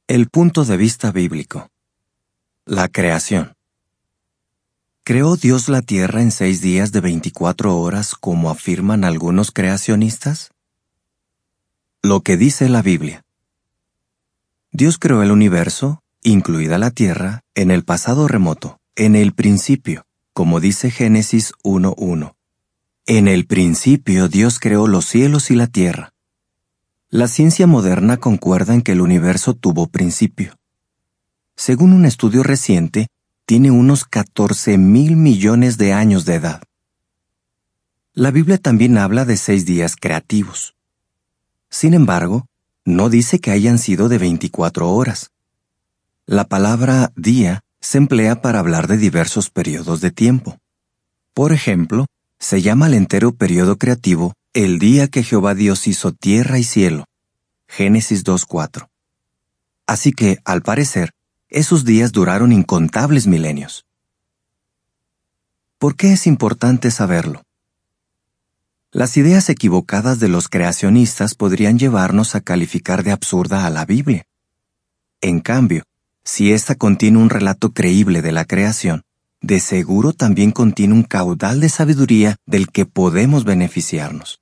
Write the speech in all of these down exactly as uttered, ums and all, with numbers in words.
El punto de vista bíblico. La creación. ¿Creó Dios la tierra en seis días de veinticuatro horas como afirman algunos creacionistas? Lo que dice la Biblia. Dios creó el universo, incluida la tierra, en el pasado remoto, en el principio, como dice Génesis uno uno. En el principio Dios creó los cielos y la tierra. La ciencia moderna concuerda en que el universo tuvo principio. Según un estudio reciente, tiene unos catorce mil millones de años de edad. La Biblia también habla de seis días creativos. Sin embargo, no dice que hayan sido de veinticuatro horas. La palabra día se emplea para hablar de diversos periodos de tiempo. Por ejemplo, se llama al entero periodo creativo el día que Jehová Dios hizo tierra y cielo. Génesis dos cuatro. Así que, al parecer, esos días duraron incontables milenios. ¿Por qué es importante saberlo? Las ideas equivocadas de los creacionistas podrían llevarnos a calificar de absurda a la Biblia. En cambio, si ésta contiene un relato creíble de la creación, de seguro también contiene un caudal de sabiduría del que podemos beneficiarnos.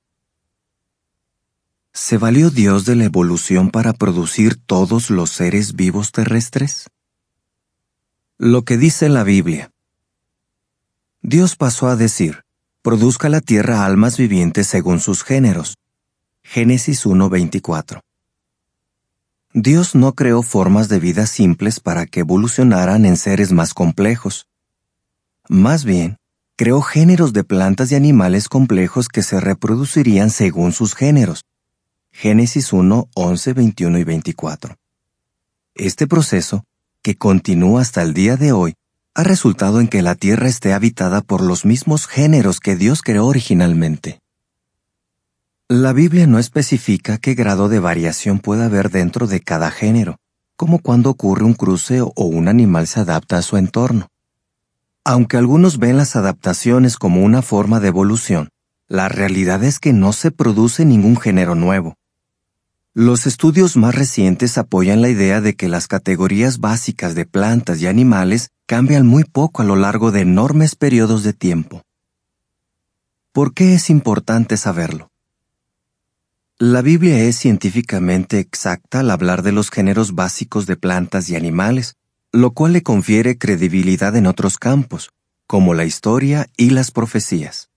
¿Se valió Dios de la evolución para producir todos los seres vivos terrestres? Lo que dice la Biblia. Dios pasó a decir, produzca la tierra almas vivientes según sus géneros. Génesis uno veinticuatro. Dios no creó formas de vida simples para que evolucionaran en seres más complejos. Más bien, creó géneros de plantas y animales complejos que se reproducirían según sus géneros. Génesis uno, once, veintiuno y veinticuatro. Este proceso, que continúa hasta el día de hoy, ha resultado en que la Tierra esté habitada por los mismos géneros que Dios creó originalmente. La Biblia no especifica qué grado de variación puede haber dentro de cada género, como cuando ocurre un cruce o un animal se adapta a su entorno. Aunque algunos ven las adaptaciones como una forma de evolución, la realidad es que no se produce ningún género nuevo. Los estudios más recientes apoyan la idea de que las categorías básicas de plantas y animales cambian muy poco a lo largo de enormes periodos de tiempo. ¿Por qué es importante saberlo? La Biblia es científicamente exacta al hablar de los géneros básicos de plantas y animales, lo cual le confiere credibilidad en otros campos, como la historia y las profecías.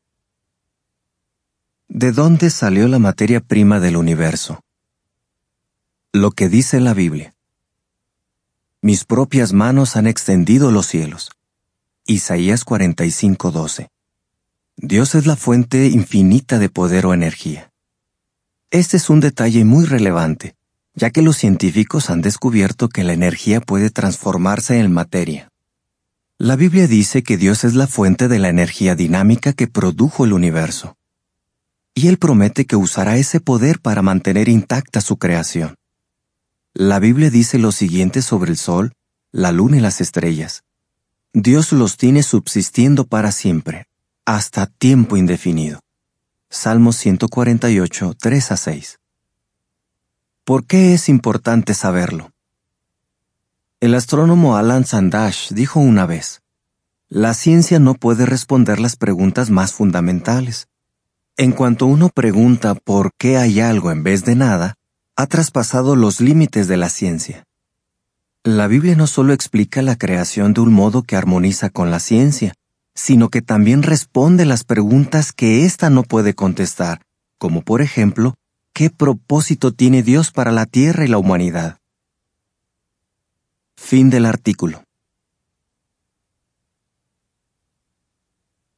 ¿De dónde salió la materia prima del universo? Lo que dice la Biblia. Mis propias manos han extendido los cielos. Isaías cuarenta y cinco doce. Dios es la fuente infinita de poder o energía. Este es un detalle muy relevante, ya que los científicos han descubierto que la energía puede transformarse en materia. La Biblia dice que Dios es la fuente de la energía dinámica que produjo el universo. Y Él promete que usará ese poder para mantener intacta su creación. La Biblia dice lo siguiente sobre el sol, la luna y las estrellas. Dios los tiene subsistiendo para siempre, hasta tiempo indefinido. Salmos ciento cuarenta y ocho, tres a seis. ¿Por qué es importante saberlo? El astrónomo Alan Sandash dijo una vez, la ciencia no puede responder las preguntas más fundamentales. En cuanto uno pregunta por qué hay algo en vez de nada, ha traspasado los límites de la ciencia. La Biblia no solo explica la creación de un modo que armoniza con la ciencia, sino que también responde las preguntas que ésta no puede contestar, como por ejemplo, ¿qué propósito tiene Dios para la tierra y la humanidad? Fin del artículo.